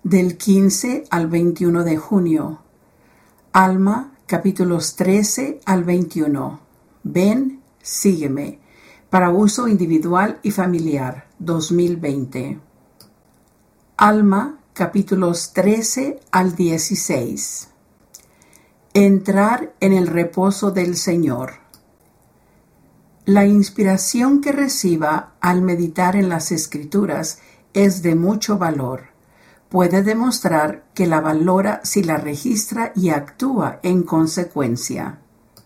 del 15 al 21 de junio. Alma, capítulos 13 al 21. Ven, sígueme. Para uso individual y familiar, 2020. Alma, capítulos 13 al 16. Entrar en el reposo del Señor. La inspiración que reciba al meditar en las Escrituras es de mucho valor. Puede demostrar que la valora si la registra y actúa en consecuencia.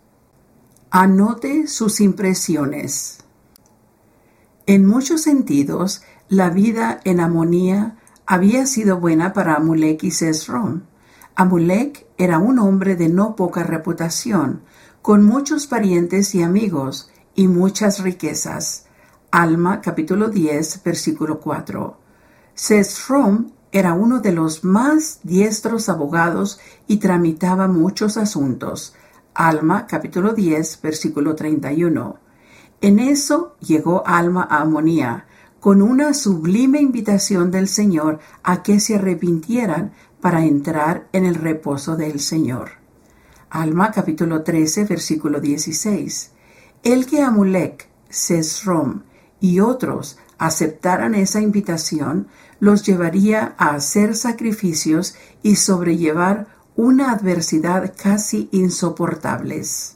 Anote sus impresiones. En muchos sentidos, la vida en Amonía había sido buena para Amulek y Sesrom. Amulek era un hombre de no poca reputación, con muchos parientes y amigos, y muchas riquezas. Alma, capítulo 10, versículo 4. Sesrom era uno de los más diestros abogados y tramitaba muchos asuntos. Alma, capítulo 10, versículo 31. En eso llegó Alma a Amonía, con una sublime invitación del Señor a que se arrepintieran para entrar en el reposo del Señor. Alma, capítulo 13, versículo 16. El que Amulek, Sesrom y otros aceptaran esa invitación, los llevaría a hacer sacrificios y sobrellevar una adversidad casi insoportables.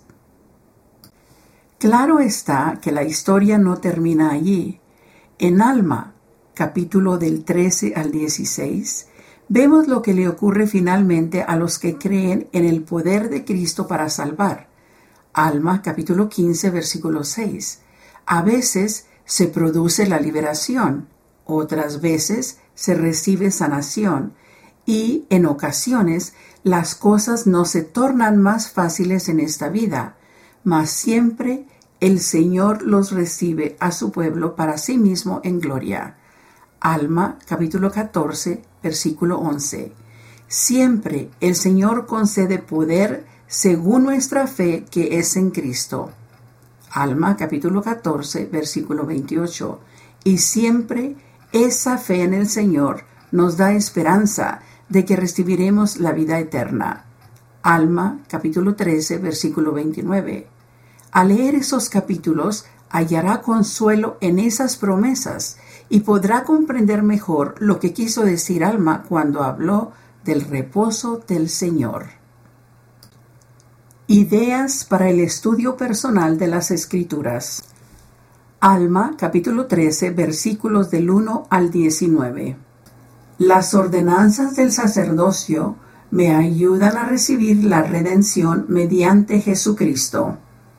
Claro está que la historia no termina allí. En Alma, capítulo del 13 al 16, vemos lo que le ocurre finalmente a los que creen en el poder de Cristo para salvar. Alma, capítulo 15, versículo 6. A veces se produce la liberación, otras veces se recibe sanación, y en ocasiones las cosas no se tornan más fáciles en esta vida, mas siempre el Señor los recibe a su pueblo para sí mismo en gloria. Alma, capítulo 14, versículo 11. Siempre el Señor concede poder según nuestra fe que es en Cristo. Alma, capítulo 14, versículo 28. Y siempre esa fe en el Señor nos da esperanza de que recibiremos la vida eterna. Alma, capítulo 13, versículo 29. Al leer esos capítulos, hallará consuelo en esas promesas y podrá comprender mejor lo que quiso decir Alma cuando habló del reposo del Señor. Ideas para el estudio personal de las Escrituras. Alma, capítulo 13, versículos del 1 al 19. Las ordenanzas del sacerdocio me ayudan a recibir la redención mediante Jesucristo.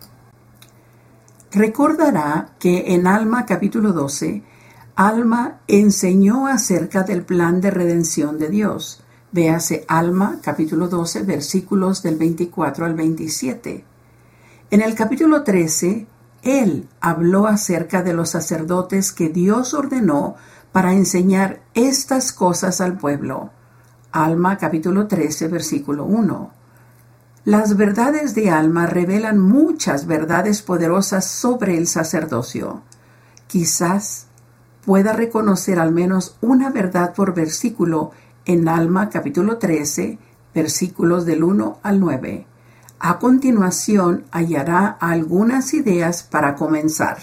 Recordará que en Alma, capítulo 12, Alma enseñó acerca del plan de redención de Dios. Véase Alma, capítulo 12, versículos del 24 al 27. En el capítulo 13, él habló acerca de los sacerdotes que Dios ordenó para enseñar estas cosas al pueblo. Alma, capítulo 13, versículo 1. Las verdades de Alma revelan muchas verdades poderosas sobre el sacerdocio. Quizás pueda reconocer al menos una verdad por versículo en Alma, capítulo 13, versículos del 1 al 9. A continuación hallará algunas ideas para comenzar.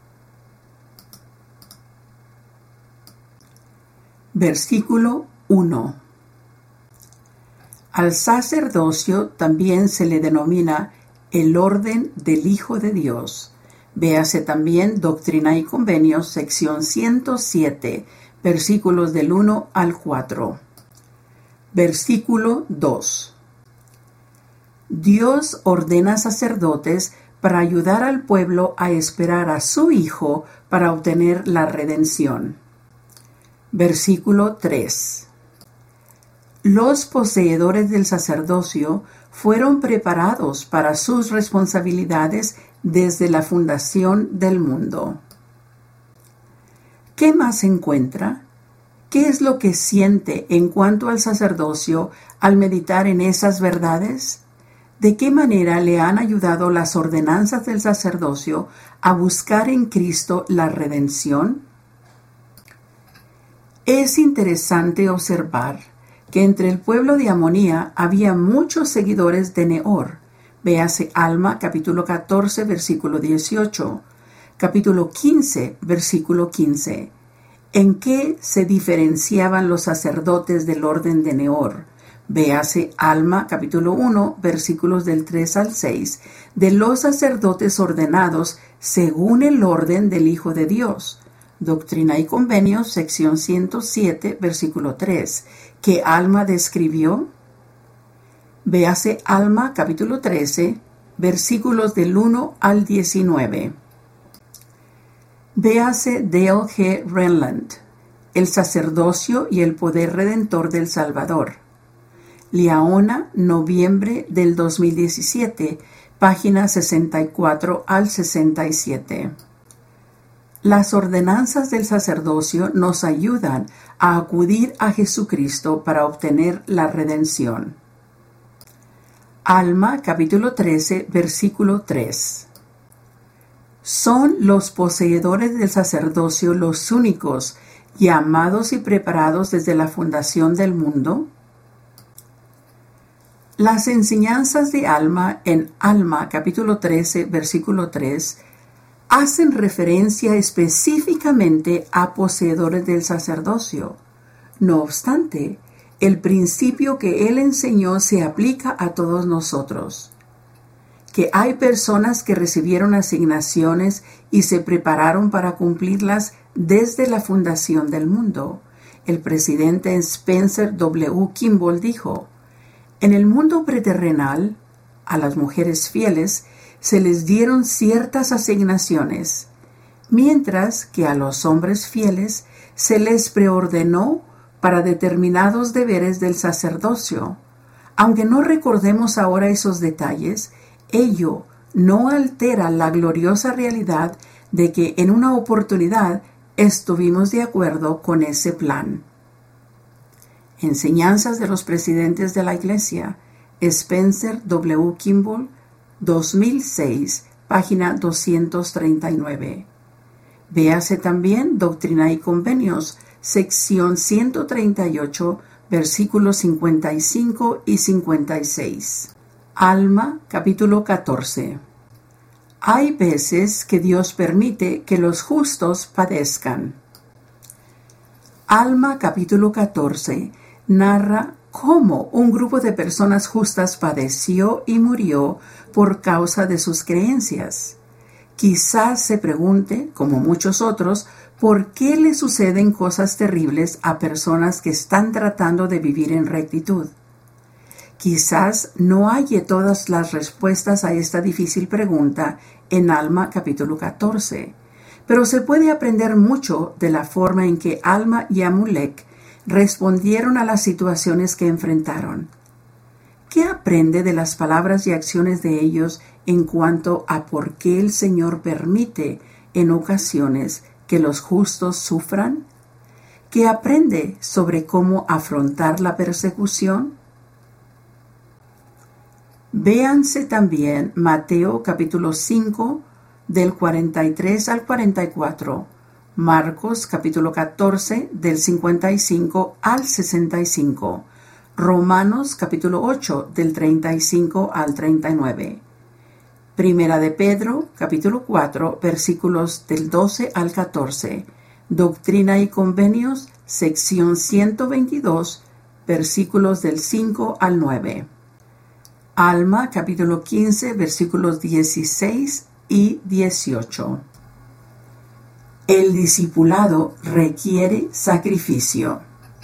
Versículo 1. Al sacerdocio también se le denomina el orden del Hijo de Dios. Véase también Doctrina y Convenios, sección 107, versículos del 1 al 4. Versículo 2. Dios ordena sacerdotes para ayudar al pueblo a esperar a su Hijo para obtener la redención. Versículo 3. Los poseedores del sacerdocio fueron preparados para sus responsabilidades desde la fundación del mundo. ¿Qué más encuentra? ¿Qué es lo que siente en cuanto al sacerdocio al meditar en esas verdades? ¿De qué manera le han ayudado las ordenanzas del sacerdocio a buscar en Cristo la redención? Es interesante observar que entre el pueblo de Amonía había muchos seguidores de Nehor. Véase Alma, capítulo 14, versículo 18, capítulo 15, versículo 15. ¿En qué se diferenciaban los sacerdotes del orden de Nehor? Véase Alma, capítulo 1, versículos del 3 al 6, de los sacerdotes ordenados según el orden del Hijo de Dios. Doctrina y Convenios, sección 107, versículo 3. ¿Qué Alma describió? Véase Alma, capítulo 13, versículos del 1 al 19. Véase Dale G. Renland, El sacerdocio y el poder redentor del Salvador. Liaona, noviembre del 2017, páginas 64 al 67. Las ordenanzas del sacerdocio nos ayudan a acudir a Jesucristo para obtener la redención. Alma, capítulo 13, versículo 3. ¿Son los poseedores del sacerdocio los únicos llamados y preparados desde la fundación del mundo? Las enseñanzas de Alma en Alma, capítulo 13, versículo 3, hacen referencia específicamente a poseedores del sacerdocio. No obstante, el principio que él enseñó se aplica a todos nosotros. Que hay personas que recibieron asignaciones y se prepararon para cumplirlas desde la fundación del mundo. El presidente Spencer W. Kimball dijo: en el mundo preterrenal, a las mujeres fieles se les dieron ciertas asignaciones, mientras que a los hombres fieles se les preordenó para determinados deberes del sacerdocio. Aunque no recordemos ahora esos detalles, ello no altera la gloriosa realidad de que en una oportunidad estuvimos de acuerdo con ese plan. Enseñanzas de los presidentes de la Iglesia, Spencer W. Kimball, 2006, página 239. Véase también Doctrina y Convenios, sección 138, versículos 55 y 56. Alma, capítulo 14. Hay veces que Dios permite que los justos padezcan. Alma, capítulo 14, narra cómo un grupo de personas justas padeció y murió por causa de sus creencias. Quizás se pregunte, como muchos otros, por qué le suceden cosas terribles a personas que están tratando de vivir en rectitud. Quizás no halle todas las respuestas a esta difícil pregunta en Alma capítulo 14, pero se puede aprender mucho de la forma en que Alma y Amulek respondieron a las situaciones que enfrentaron. ¿Qué aprende de las palabras y acciones de ellos en cuanto a por qué el Señor permite en ocasiones que los justos sufran? ¿Qué aprende sobre cómo afrontar la persecución? Véanse también Mateo capítulo 5 del 43 al 44, Marcos capítulo 14 del 55 al 65, Romanos capítulo 8 del 35 al 39, Primera de Pedro capítulo 4 versículos del 12 al 14, Doctrina y Convenios sección 122 versículos del 5 al 9. Alma, capítulo 15, versículos 16 y 18. El discipulado requiere sacrificio.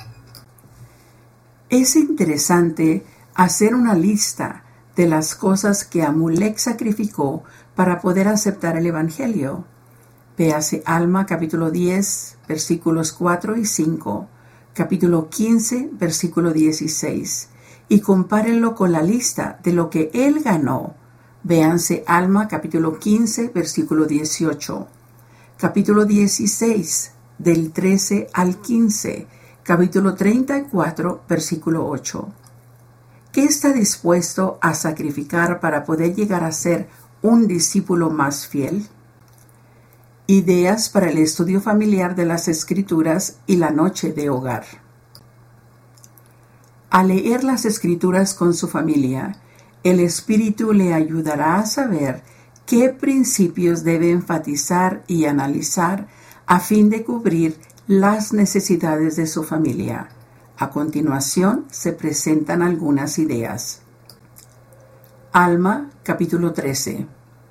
Es interesante hacer una lista de las cosas que Amulek sacrificó para poder aceptar el Evangelio. Véase Alma, capítulo 10, versículos 4 y 5, capítulo 15, versículo 16. Y compárenlo con la lista de lo que él ganó. Véanse Alma, capítulo 15, versículo 18, capítulo 16, del 13 al 15, capítulo 34, versículo 8. ¿Qué está dispuesto a sacrificar para poder llegar a ser un discípulo más fiel? Ideas para el estudio familiar de las Escrituras y la noche de hogar. Al leer las Escrituras con su familia, el Espíritu le ayudará a saber qué principios debe enfatizar y analizar a fin de cubrir las necesidades de su familia. A continuación se presentan algunas ideas. Alma, capítulo 13.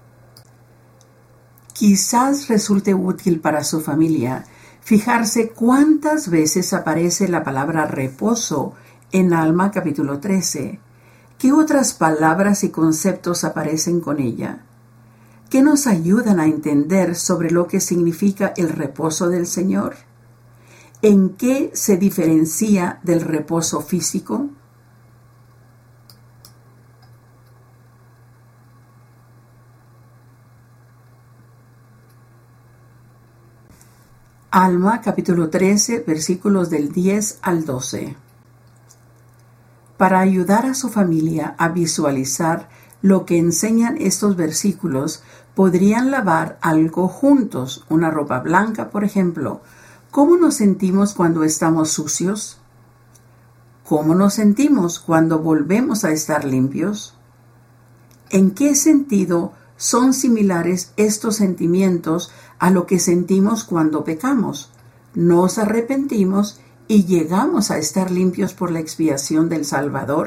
Quizás resulte útil para su familia fijarse cuántas veces aparece la palabra reposo en Alma, capítulo 13. ¿Qué otras palabras y conceptos aparecen con ella? ¿Qué nos ayudan a entender sobre lo que significa el reposo del Señor? ¿En qué se diferencia del reposo físico? Alma, capítulo 13, versículos del 10 al 12. Para ayudar a su familia a visualizar lo que enseñan estos versículos, podrían lavar algo juntos, una ropa blanca, por ejemplo. ¿Cómo nos sentimos cuando estamos sucios? ¿Cómo nos sentimos cuando volvemos a estar limpios? ¿En qué sentido son similares estos sentimientos a lo que sentimos cuando pecamos? Nos arrepentimos y llegamos a estar limpios por la expiación del Salvador.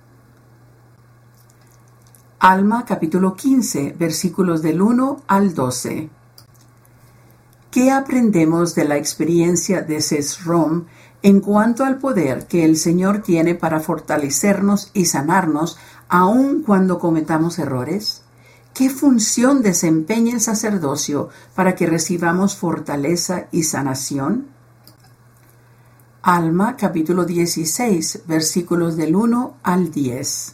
Alma, capítulo 15, versículos del 1 al 12. ¿Qué aprendemos de la experiencia de Sesrom en cuanto al poder que el Señor tiene para fortalecernos y sanarnos aun cuando cometamos errores? ¿Qué función desempeña el sacerdocio para que recibamos fortaleza y sanación? Alma, capítulo 16, versículos del 1 al 10.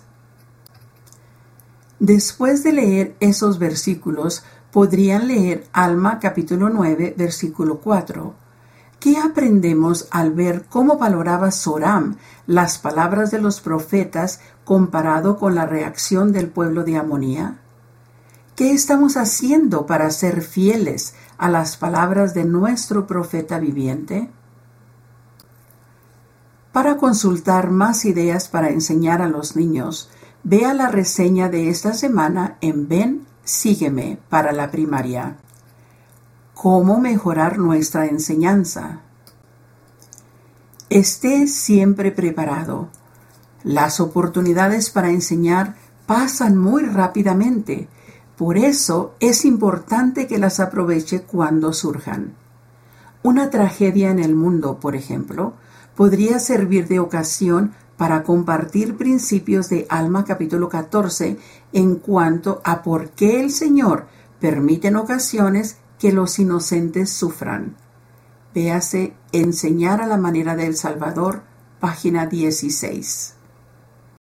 Después de leer esos versículos, podrían leer Alma, capítulo 9, versículo 4. ¿Qué aprendemos al ver cómo valoraba Zoram las palabras de los profetas comparado con la reacción del pueblo de Amonía? ¿Qué estamos haciendo para ser fieles a las palabras de nuestro profeta viviente? Para consultar más ideas para enseñar a los niños, vea la reseña de esta semana en Ven, Sígueme para la primaria. ¿Cómo mejorar nuestra enseñanza? Esté siempre preparado. Las oportunidades para enseñar pasan muy rápidamente. Por eso es importante que las aproveche cuando surjan. Una tragedia en el mundo, por ejemplo, podría servir de ocasión para compartir principios de Alma capítulo 14 en cuanto a por qué el Señor permite en ocasiones que los inocentes sufran. Véase Enseñar a la manera del Salvador, página 16.